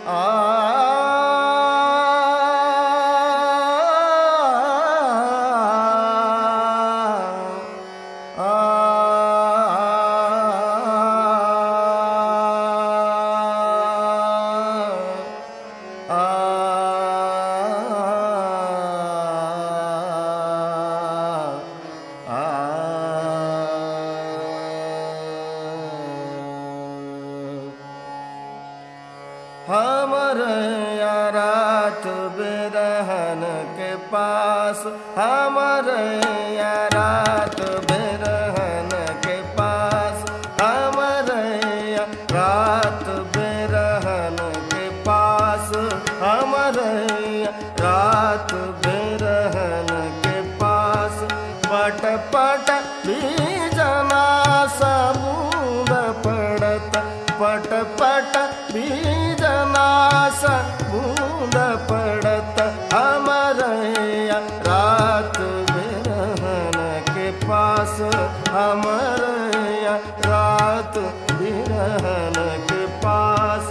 हमर रात बिरहन के पास, हमर रात बिरहन के पास, हमर रात बिरहन के पास, हमर रात बिरहन के पास। पट पट बीजना सा बूंद पड़त, पट पट बीजना सा बूंद पड़त, हमर रात बिरहन के पास, हमर रात बिरहन के पास।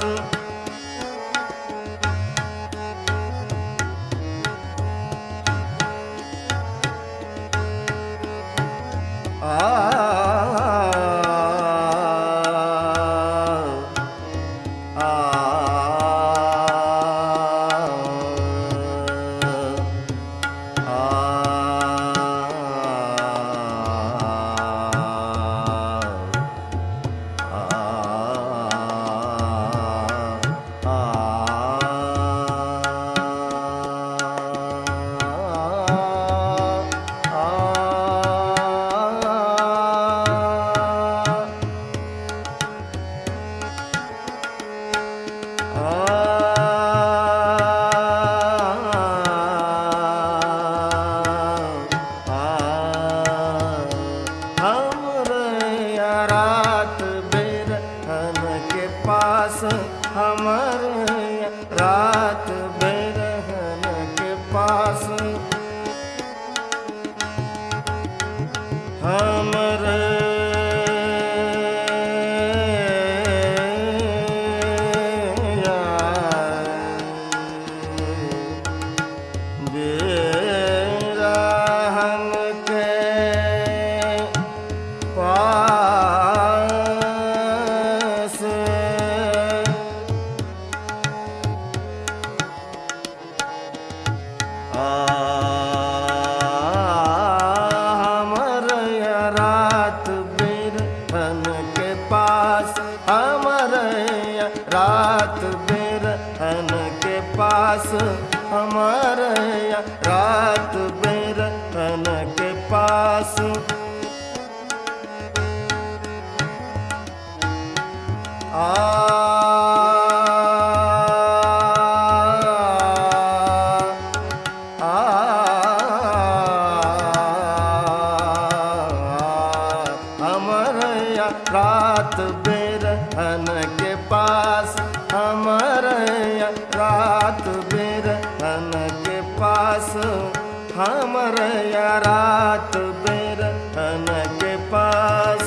हमर रात बिरहन के पास, हमर बिरहन के पास। हमर रात बिरहन के पास, हमर रात बिरहन के पास, हमर रात बिरहन के पास। हमर रात बिरहन के पास, हमर रात बिरहन के पास, हमर रात बिरहन के पास।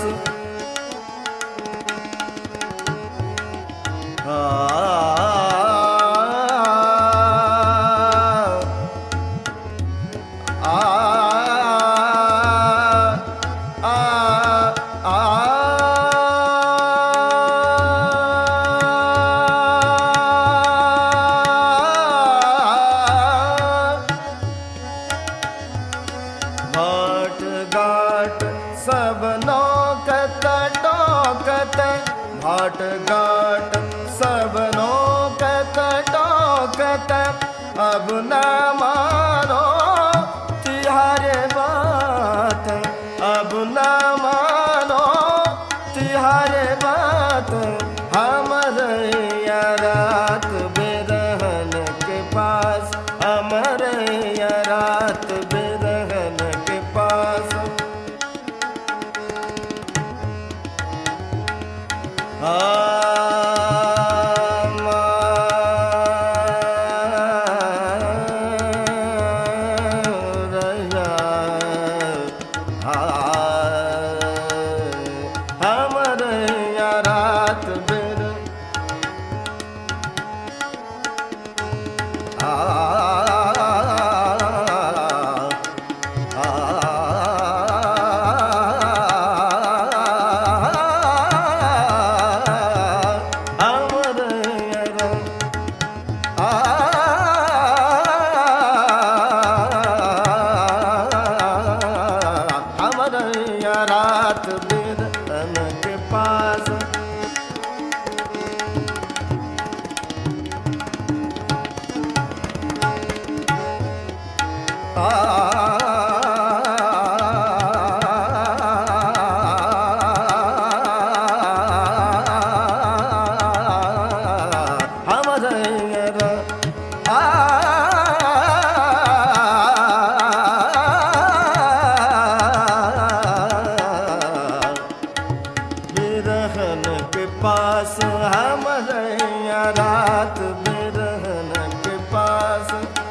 भाट घाट सब नौकत टोकत, भाट घाट सब नौकत टोकत, अब न मानो तिहारे बात, अब न मानो तिहारे बात। हमर रात बिरहन के पास, हमर रात बिरहन के पास। बिरहन के पास हम रैया रात बिरहन के पास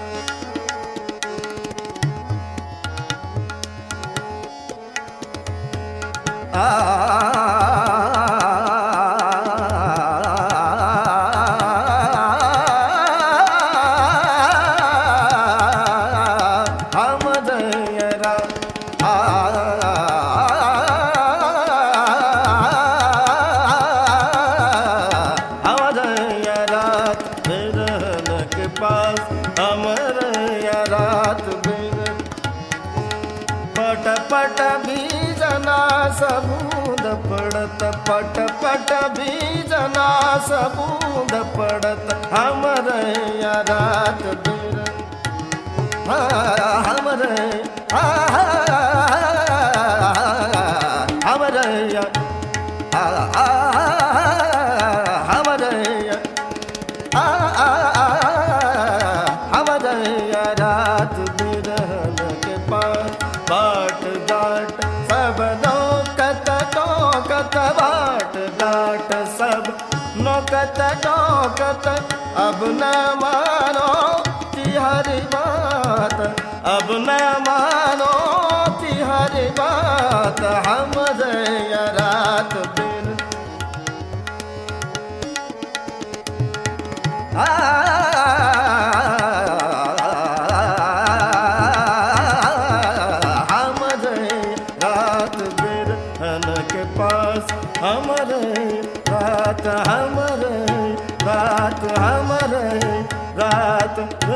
पट पट बीजना सबूद पड़त पट पट बीजना सबूद पड़त हमरे रात बिर हमरे हमरे हमरे रात बिरहन के पास बाट गाट सब नौकत टोकत बाट गाट सब नौकत टोकत अब न मानो तिहरी बात अब न मानो तिहरी बात हमरे रात बिर हमरे रात हमरे रात हमरे रात